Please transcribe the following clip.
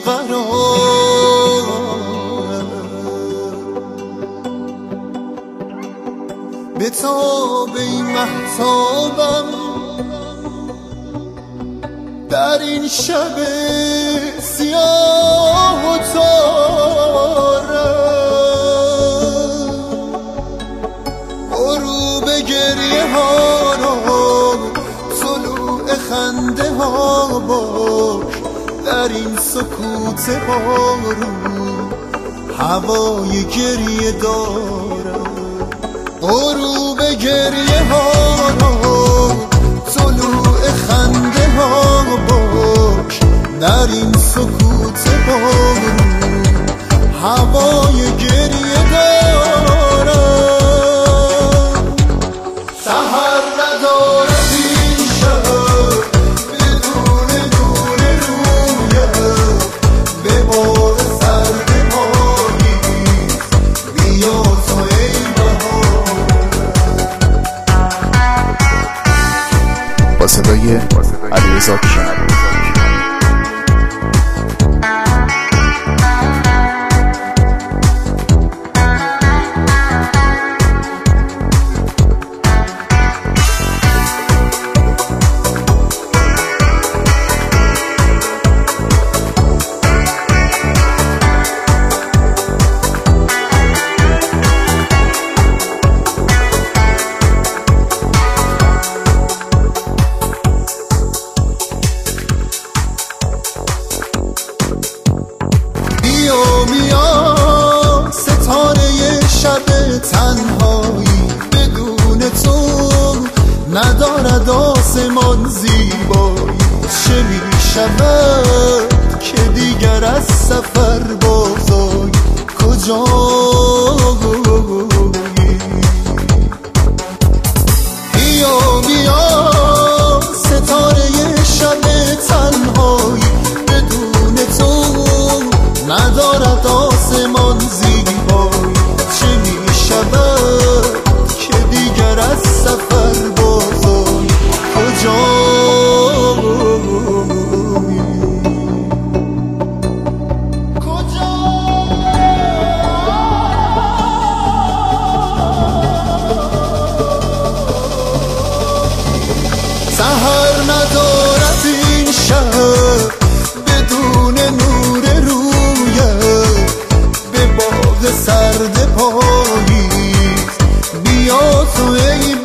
بیقرارم، به تاب این مهتابم در این شب سیاه و تارم. غروب گریه ها را طلوع خنده ها باش، در این سکوت بارون هوای گریه دارم. غروب گریه ها را طلوع خنده ها باش، در این سکوت بارون هوای گریه دارم. سحر ندارد این شب بدون نور رویت، به باغ سرد پاییز بیا تو ای بهار. با صدای علیرضا کیانوری. بیا ستاره شب تنهایی، بدون تو ندارد آسمان زیبایی. چه می شود که دیگر از سفر بازایی، کجایی؟ بیا ستاره شب تنهایی، بدون تو ندارد آسمان زیبایی. چه می شود که دیگر از سفر بازایی، سحر ندارد این شب بدون نور رویت، به باغ سرد پاییز بیا تو ای